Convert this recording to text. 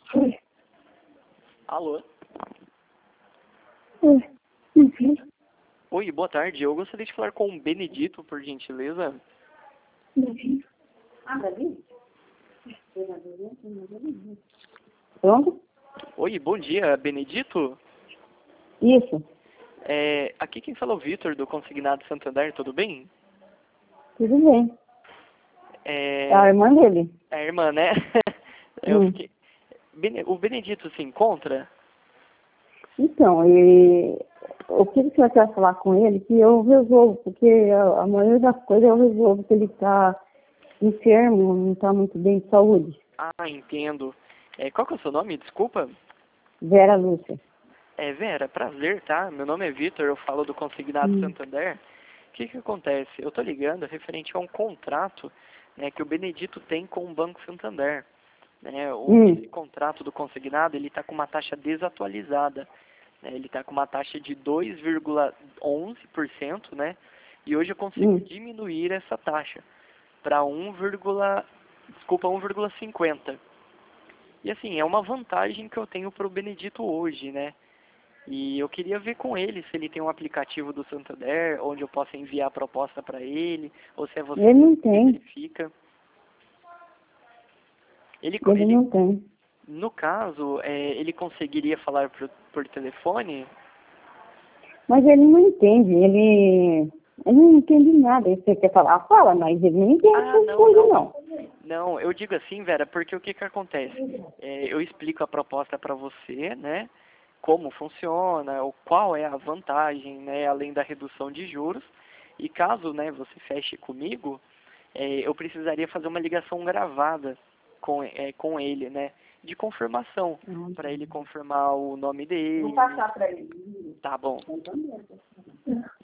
Oi. Alô? Oi. Uhum. Oi, boa tarde. Eu gostaria de falar com o Benedito, por gentileza. Uhum. Pronto? Oi, bom dia, Benedito. Isso. Aqui quem fala é o Vitor, do Consignado Santander, tudo bem? Tudo bem. É a irmã dele. É a irmã, né? O Benedito se encontra? Então, o que você vai falar com ele que eu resolvo, porque a maioria das coisas eu resolvo, que ele está enfermo, não está muito bem de saúde. Ah, entendo. Qual que é o seu nome? Desculpa. Vera Lúcia. Vera, prazer, tá? Meu nome é Vitor, eu falo do Consignado Santander. O que acontece? Eu tô ligando referente a um contrato, né, que o Benedito tem com o Banco Santander. Né? Esse contrato do consignado, ele está com uma taxa desatualizada. Né? Ele está com uma taxa de 2,11%, né? E hoje eu consigo diminuir essa taxa para 1,50. E assim, é uma vantagem que eu tenho para o Benedito hoje, né? E eu queria ver com ele se ele tem um aplicativo do Santander, onde eu possa enviar a proposta para ele, ou se é você Ele não que tem. verifica. Ele não tem. No caso, ele conseguiria falar por telefone? Mas ele não entende, ele não entende nada. Você quer falar? Fala, mas ele não entende essas coisas, não. Não, eu digo assim, Vera, porque o que acontece? Eu explico a proposta para você, né? Como funciona, qual é a vantagem, né? Além da redução de juros. E caso, né, você feche comigo, eu precisaria fazer uma ligação gravada com ele, né? De confirmação, para ele confirmar o nome dele. Vou passar para ele. Tá bom.